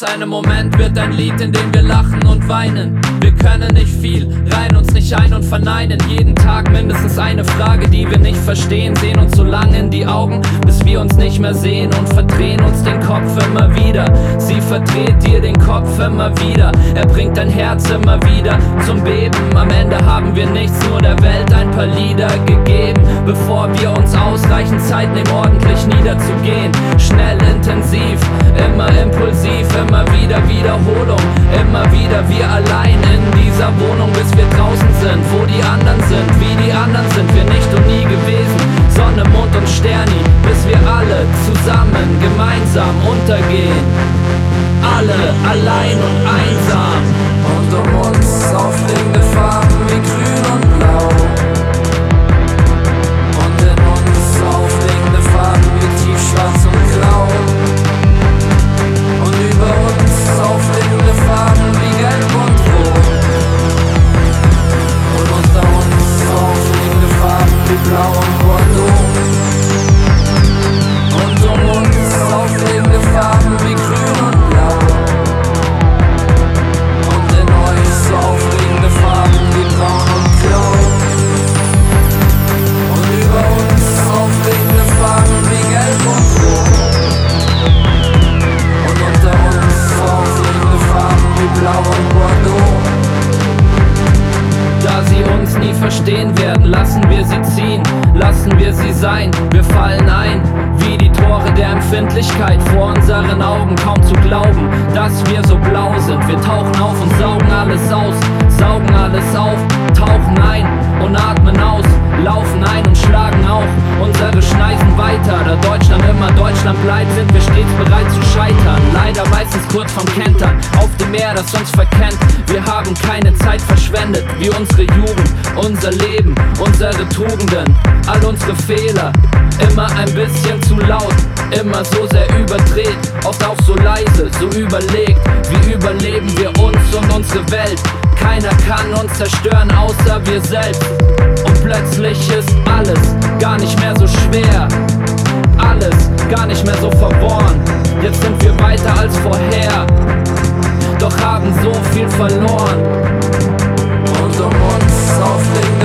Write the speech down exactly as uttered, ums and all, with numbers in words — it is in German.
einem Moment wird ein Lied, in dem wir lachen und weinen. Wir können nicht viel, reihen uns nicht ein und verneinen jeden Tag mindestens eine Frage, die wir nicht verstehen. Sehen uns so lange in die Augen, bis wir uns nicht mehr sehen und verdrehen uns den Kopf immer wieder. Sie verdreht dir den Kopf immer wieder, er bringt dein Herz immer wieder zum Beben. Am Ende haben wir nichts, nur der Welt ein paar Lieder gegeben, bevor wir uns ausreichend Zeit nehmen, ordentlich niederzugehen. Schnell, intensiv, immer impulsiv, immer wieder Wiederholung, immer wieder wir allein in dieser Wohnung, bis wir draußen sind, wo die anderen sind. Wie die anderen sind wir nicht und nie gewesen. Sonne, Mond und Sterni, bis wir alle zusammen, gemeinsam untergehen. Alle allein und einsam. Und um uns aufregende Farben wie grün und blau. Und in uns aufregende Farben wie tiefschwarz und grau. Und über uns aufregende Farben wie gelb und rot. Und unter uns aufregende Farben wie blau und bordeaux. Und um uns aufregende Farben wie grün und blau. Und in euch so aufregende Farben wie braun und blau. Und über uns aufregende Farben wie gelb und rot. Und unter uns aufregende Farben wie blau und bordeaux. Da sie uns nie verstehen werden, lassen wir sie ziehen, lassen wir sie sein. Wir fallen ein, wie die Tore der Empfindlichkeit, vor unseren Augen kaum zu glauben, dass wir so blau sind. Wir tauchen auf und saugen alles aus, saugen alles auf, tauchen ein und atmen aus, laufen ein und schlagen auch unsere Schneisen weiter. Da Deutschland immer Deutschland bleibt, sind wir stets bereit zu scheitern. Leider meistens kurz vom Kentern, auf dem Meer, das uns verkennt. Wir haben keine Zeit verschwendet, wie unsere Jugend, unser Leben, unsere Tugenden, all unsere Fehler. Immer ein bisschen zu laut, immer so sehr überdreht, oft auch so leise, so überlegt. Wie überleben wir uns und unsere Welt? Keiner kann uns zerstören, außer wir selbst. Und plötzlich ist alles gar nicht mehr so schwer, alles gar nicht mehr so verworren. Jetzt sind wir weiter als vorher, doch haben so viel verloren. Und um uns aufregende